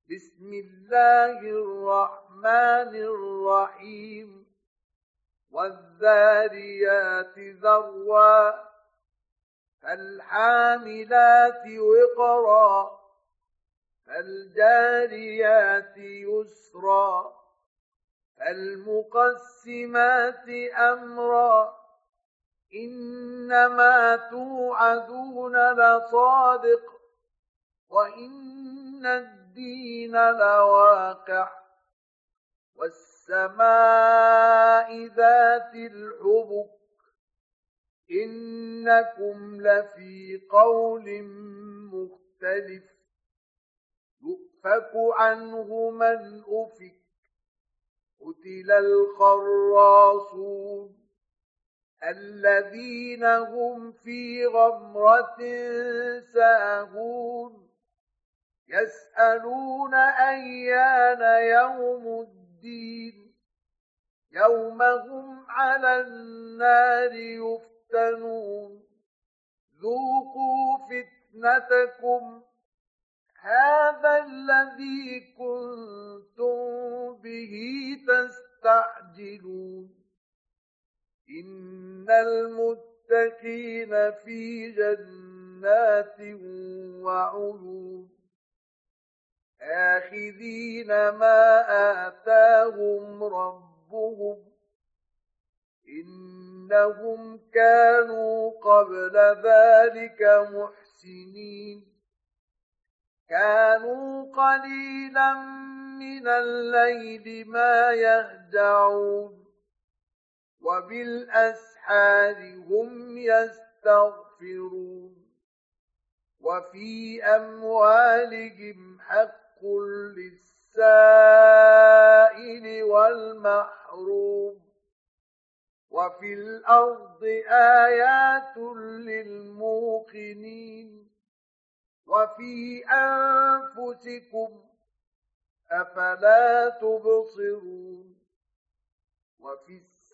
بسم الله الرحمن الرحيم والذاريات ذروا فالحاملات وقرا فالجاريات يسرا فالمقسمات أمرا إنما توعدون لصادق وإن الدين لواقع والسماء ذات الحبك إنكم لفي قول مختلف يؤفك عنه من أفك قتل الخراصون الذين هم في غمرة ساهون يسألون أيان يوم الدين يوم هم على النار يفتنون ذوقوا فتنتكم هذا الذي كنتم به تستعجلون إن المتقين في جنات وعيون آخذين ما آتاهم ربهم إنهم كانوا قبل ذلك محسنين كانوا قليلا من الليل ما يهجعون وبالأسحار هم يستغفرون وفي أموالهم حق للسائل والمحروم وفي الأرض آيات للموقنين وفي أنفسكم أفلا تبصرون وفي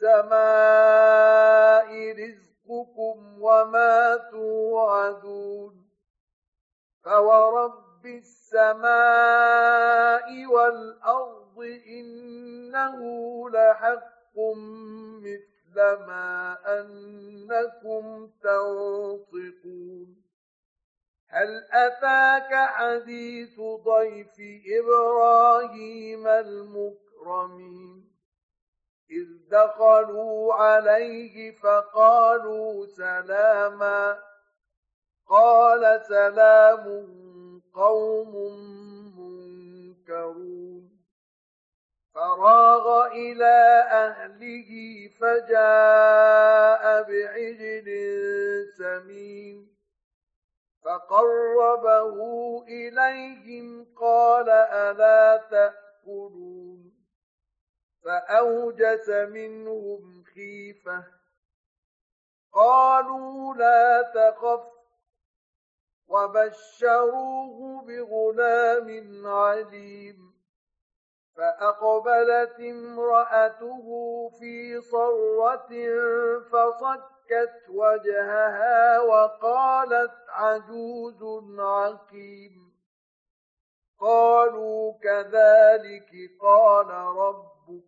السماء رزقكم وما توعدون فورب السماء والأرض إنه لحق مثل ما أنكم تنطقون هل أتاك حديث ضيف إبراهيم المكرمين إذ دخلوا عليه فقالوا سلاما قال سلام قوم منكرون فراغ إلى أهله فجاء بعجل سمين فقربه إليهم قال ألا تأكلون فأوجس منهم خيفة قالوا لا تخف وبشروه بغلام عليم فأقبلت امرأته في صرة فصكت وجهها وقالت عجوز عقيم قالوا كذلك قال ربك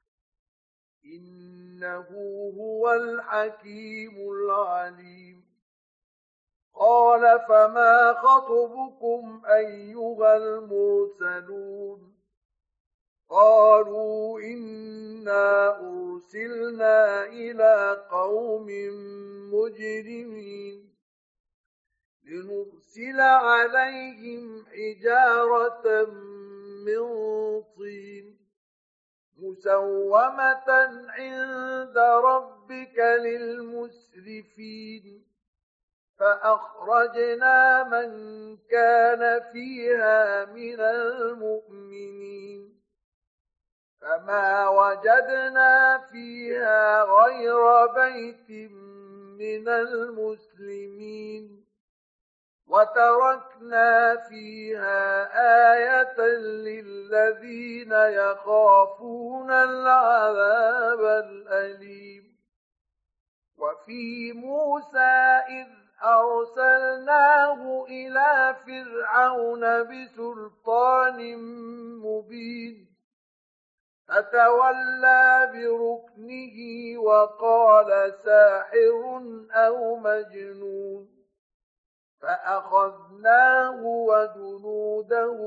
إنه هو الحكيم العليم قال فما خطبكم أيها المرسلون قالوا إنا أرسلنا إلى قوم مجرمين لنرسل عليهم حجارة من طين مسومة عند ربك للمسرفين فأخرجنا من كان فيها من المؤمنين فما وجدنا فيها غير بيت من المسلمين وتركنا فيها آية للذين يخافون العذاب الأليم وفي موسى إذ أرسلناه إلى فرعون بسلطان مبين فتولى بركنه وقال ساحر أو مجنون فأخذناه وجنوده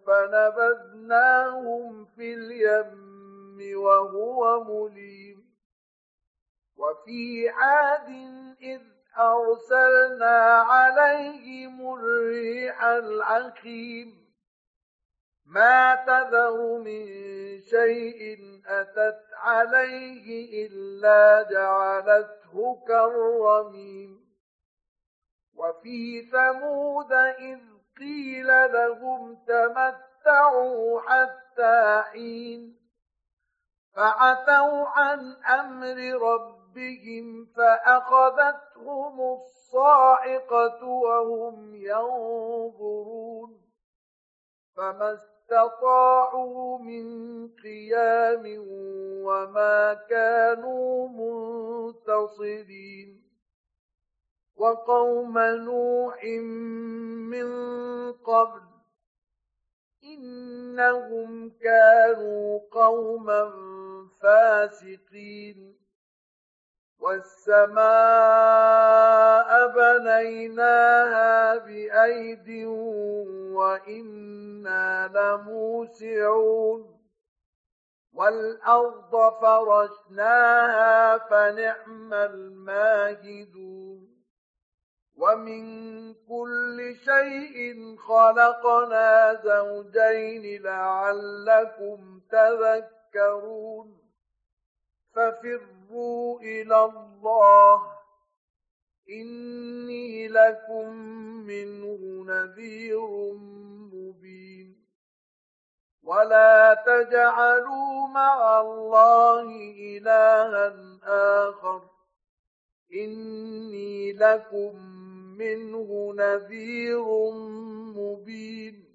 فنبذناهم في اليم وهو مليم وفي عاد إذ أرسلنا عليهم الريح العقيم ما تذر من شيء أتت عليه إلا جعلته كالرميم وفي ثمود إذ قيل لهم تمتعوا حتى حين فعتوا عن أمر ربهم فأخذتهم الصاعقة وهم ينظرون فما استطاعوا من قيام وما كانوا منتصرين وقوم نوح من قبل إنهم كانوا قوما فاسقين والسماء بنيناها بأيد وإنا لموسعون والأرض فرشناها فنعم الماهدون ومن كل شيء خلقنا زوجين لعلكم تذكرون ففروا إلى الله إني لكم منه نذير مبين ولا تجعلوا مع الله إلها آخر إني لكم منه نذير مبين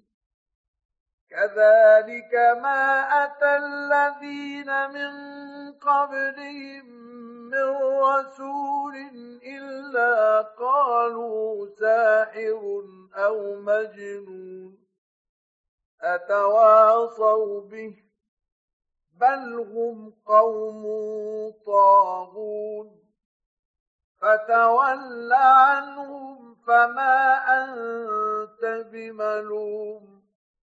كذلك ما أتى الذين من قبلهم من رسول إلا قالوا ساحر أو مجنون أتواصوا به بل هم قوم طاغون فتول عنهم فما أنت بملوم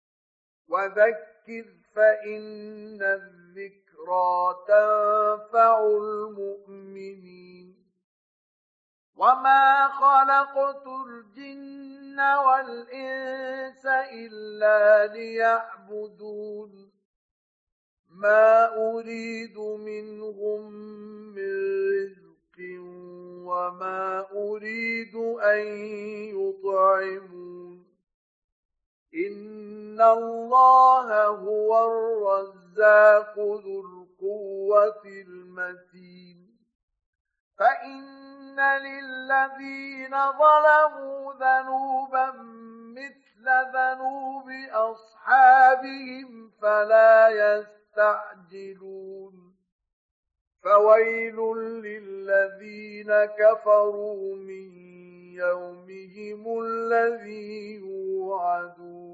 وذكر فإن الذكرى تنفع المؤمنين وما خلقت الجن والإنس إلا ليعبدون ما أريد منهم من رزق وما أريد أن يطعمون إن الله هو الرزاق ذو القوة المتين فإن للذين ظلموا ذنوبا مثل ذنوب أصحابهم فلا يستعجلون فويل للذين كفروا من يومهم الذي يوعدون